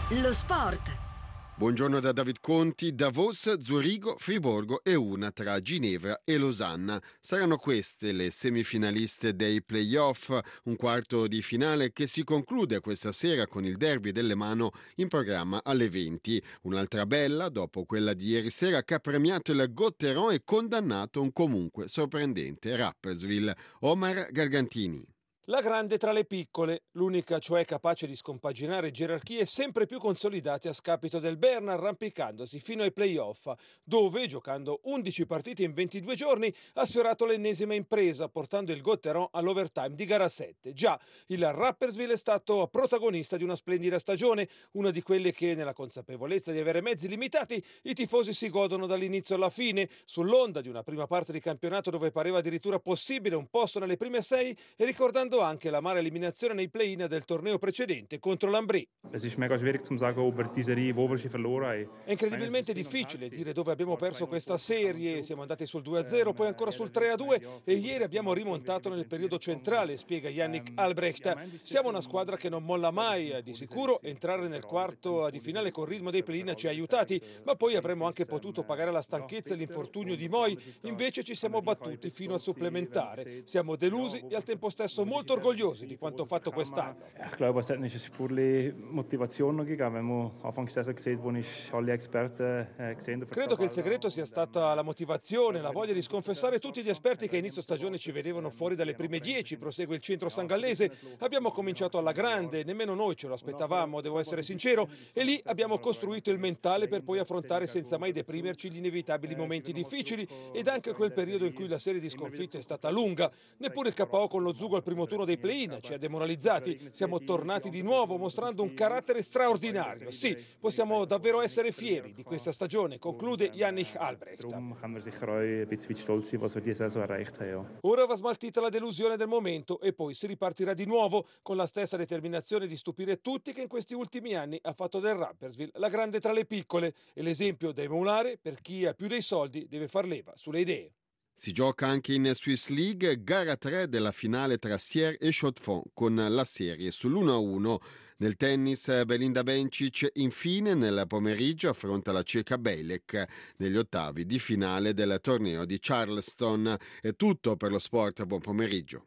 Lo sport. Buongiorno da David Conti. Davos, Zurigo, Friburgo e una tra Ginevra e Losanna. Saranno queste le semifinaliste dei playoff, un quarto di finale che si conclude questa sera con il derby delle Mano in programma alle 20. Un'altra bella, dopo quella di ieri sera, che ha premiato il Gotteron e condannato un comunque sorprendente Rapperswil. Omar Gargantini. La grande tra le piccole, l'unica cioè capace di scompaginare gerarchie sempre più consolidate a scapito del Berna, arrampicandosi fino ai playoff, dove, giocando 11 partite in 22 giorni, ha sfiorato l'ennesima impresa, portando il Gotteron all'overtime di gara 7. Già, il Rapperswil è stato protagonista di una splendida stagione, una di quelle che, nella consapevolezza di avere mezzi limitati, i tifosi si godono dall'inizio alla fine, sull'onda di una prima parte di campionato dove pareva addirittura possibile un posto nelle prime 6 e ricordando anche l'amara eliminazione nei play-in del torneo precedente contro l'Ambrì. Es ist mega schwierig zu sagen, ob wir die Serie, wo wir sie verloren haben. È incredibilmente difficile dire dove abbiamo perso questa serie. Siamo andati sul 2-0, poi ancora sul 3-2 e ieri abbiamo rimontato nel periodo centrale, spiega Yannick Albrecht. Siamo una squadra che non molla mai. Di sicuro entrare nel quarto di finale col ritmo dei play-in ci ha aiutati, ma poi avremmo anche potuto pagare la stanchezza e l'infortunio di Moi. Invece ci siamo battuti fino al supplementare. Siamo delusi e al tempo stesso molto orgogliosi di quanto fatto quest'anno. Ich glaube, es hat eine Spurli Motivation noch gegeben, wenn man Anfang der Saison sieht, wo ich alle Experten gesehen habe. Credo che il segreto sia stata la motivazione, la voglia di sconfessare tutti gli esperti che a inizio stagione ci vedevano fuori dalle prime 10, prosegue il centro sangallese. Abbiamo cominciato alla grande, nemmeno noi ce lo aspettavamo, devo essere sincero, e lì abbiamo costruito il mentale per poi affrontare senza mai deprimerci gli inevitabili momenti difficili ed anche quel periodo in cui la serie di sconfitte è stata lunga. Neppure il KO con lo Zugo al primo turno dei play-in ci ha demoralizzati, siamo tornati di nuovo mostrando un carattere straordinario. Sì, possiamo davvero essere fieri di questa stagione, conclude Yannick Albrecht. Darum können wir sicher auch ein bisschen stolz sein, was wir diese Saison erreicht haben. Ja. Ora va smaltita la delusione del momento e poi si ripartirà di nuovo con la stessa determinazione di stupire tutti che in questi ultimi anni ha fatto del Rapperswil la grande tra le piccole e l'esempio da emulare per chi ha più dei soldi deve far leva sulle idee. Si gioca anche in Swiss League, gara 3 della finale tra Sierre e Chaux-de-Fonds con la serie sull'1-1. Nel tennis Belinda Bencic infine nel pomeriggio affronta la ceca Bejlek negli ottavi di finale del torneo di Charleston. È tutto per lo sport, buon pomeriggio.